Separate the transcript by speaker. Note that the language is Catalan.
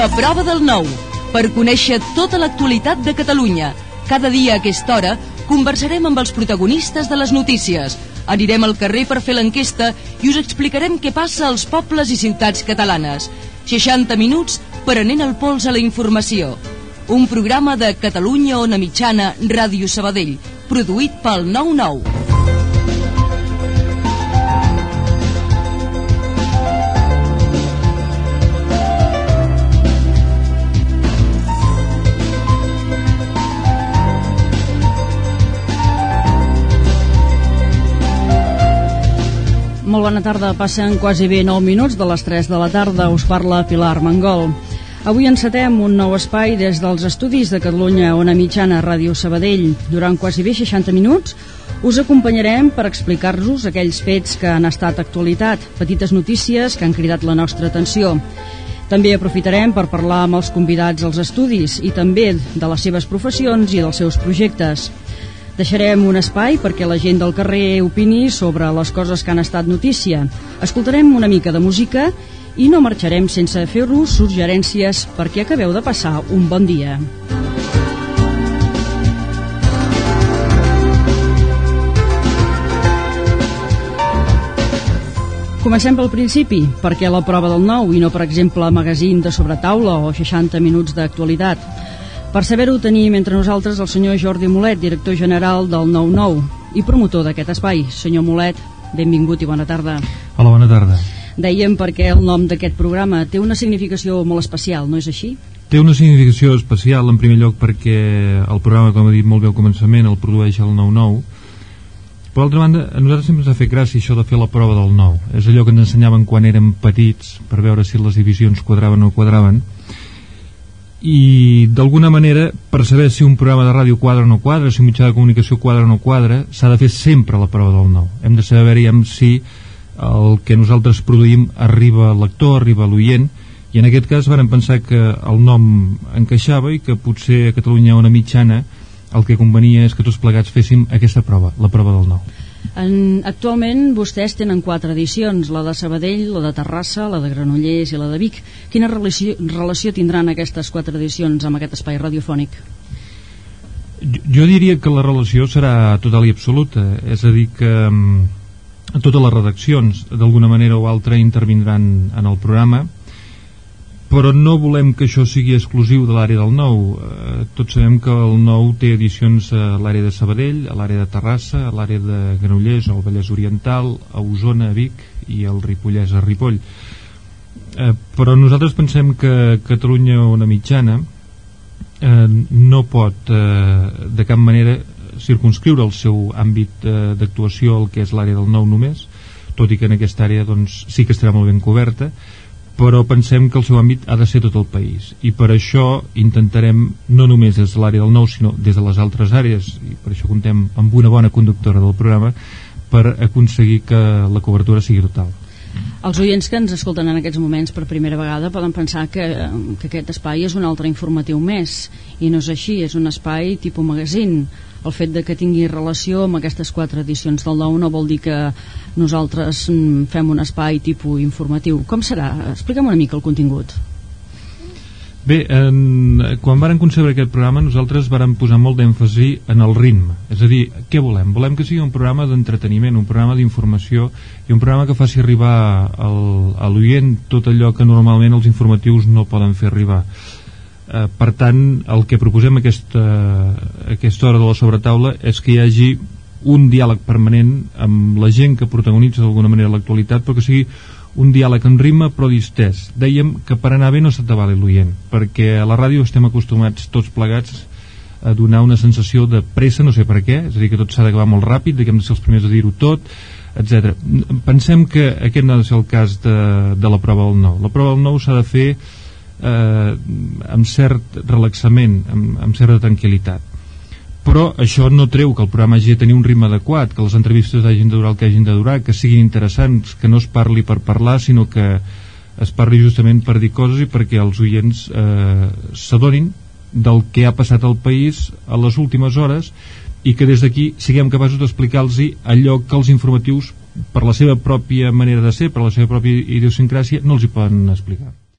Speaker 1: La prova del 9, per conèixer tota l'actualitat de Catalunya. Cada dia a aquesta hora conversarem amb els protagonistes de les notícies. Anirem al carrer per fer l'enquesta i us explicarem què passa als pobles i ciutats catalanes. 60 minuts prenent el pols a la informació. Un programa de Catalunya Ona Mitjana, Ràdio Sabadell, produït pel 9-9.
Speaker 2: Molt bona tarda, passen quasi bé 9 minuts de les 3 de la tarda, us parla Pilar Armengol. Avui encetem un nou espai des dels estudis de Catalunya Ona Mitjana, Ràdio Sabadell. Durant quasi bé 60 minuts us acompanyarem per explicar-vos aquells fets que han estat actualitat, petites notícies que han cridat la nostra atenció. També aprofitarem per parlar amb els convidats als estudis i també de les seves professions i dels seus projectes. Deixarem un espai perquè la gent del carrer opini sobre les coses que han estat notícia. Escoltarem una mica de música i no marxarem sense fer-vos suggerències perquè acabeu de passar un bon dia. Comencem pel principi, perquè la prova del 9 i no, per exemple, magazín de sobretaula o 60 minuts d'actualitat. Per saber-ho tenim entre nosaltres el senyor Jordi Molet, director general del 9-9 i promotor d'aquest espai. Senyor Molet, benvingut i bona tarda.
Speaker 3: Hola, bona tarda.
Speaker 2: Dèiem perquè el nom d'aquest programa té una significació molt especial, no és així?
Speaker 3: Té una significació especial, en primer lloc, perquè el programa, com ha dit molt bé al començament, el produeix el 9-9. Per altra banda, a nosaltres sempre ens ha fet gràcia això de fer la prova del 9. És allò que ens ensenyaven quan érem petits, per veure si les divisions quadraven o no quadraven. I d'alguna manera, per saber si un programa de ràdio quadra o no quadra, si un mitjà de comunicació quadra o no quadra, s'ha de fer sempre la prova del 9. Hem de saber si el que nosaltres produïm arriba al lector, arriba a l'oient, i en aquest cas vàrem pensar que el nom encaixava i que potser a Catalunya Ona Mitjana el que convenia és que tots plegats féssim aquesta prova, la prova del 9.
Speaker 2: Actualment vostès tenen 4 edicions, la de Sabadell, la de Terrassa, la de Granollers i la de Vic. Quina relació tindran aquestes 4 edicions amb aquest espai radiofònic?
Speaker 3: Jo diria que la relació serà total i absoluta, és a dir que totes les redaccions d'alguna manera o altra intervindran en el programa, però no volem que això sigui exclusiu de l'àrea del 9. Tots sabem que el 9 té edicions a l'àrea de Sabadell, a l'àrea de Terrassa, a l'àrea de Granollers, al Vallès Oriental, a Osona, a Vic i al Ripollès, a Ripoll. Però nosaltres pensem que Catalunya Ona Mitjana no pot de cap manera circumscriure el seu àmbit d'actuació al que és l'àrea del 9 només, tot i que en aquesta àrea doncs, sí que estarà molt ben coberta, però pensem que el seu àmbit ha de ser tot el país i per això intentarem no només des de l'àrea del 9 sinó des de les altres àrees, i per això contem amb una bona conductora del programa per aconseguir que la cobertura sigui total.
Speaker 2: Els oients que ens escolten en aquests moments per primera vegada poden pensar que aquest espai és un altre informatiu més, i no és així, és un espai tipus magazín. El fet de que tingui relació amb aquestes 4 edicions del 9 no vol dir que nosaltres fem un espai tipus informatiu. Com serà? Explica'm una mica el contingut.
Speaker 3: Bé, quan vàrem concebre aquest programa nosaltres vàrem posar molt d'èmfasi en el ritme, és a dir, què volem? Volem que sigui un programa d'entreteniment, un programa d'informació i un programa que faci arribar a l'oient tot allò que normalment els informatius no poden fer arribar. Per tant, el que proposem a aquesta hora de la sobretaula és que hi hagi un diàleg permanent amb la gent que protagonitza d'alguna manera l'actualitat, però que sigui un diàleg en ritme però distès. Dèiem que per anar bé no s'atabali l'oient, perquè a la ràdio estem acostumats tots plegats a donar una sensació de pressa, no sé per què, és a dir, que tot s'ha d'acabar molt ràpid, que hem de ser els primers a dir-ho tot, etc. Pensem que aquest no ha de ser el cas de la prova del 9. La prova del 9 s'ha de fer amb cert relaxament, amb certa tranquil·litat, però això no treu que el programa hagi de tenir un ritme adequat, que les entrevistes hagin de durar el que hagin de durar, que siguin interessants, que no es parli per parlar sinó que es parli justament per dir coses i perquè els oients s'adonin del que ha passat al país a les últimes hores i que des d'aquí siguem capaços d'explicar-los allò que els informatius per la seva pròpia manera de ser, per la seva pròpia idiosincràsia no els hi poden explicar.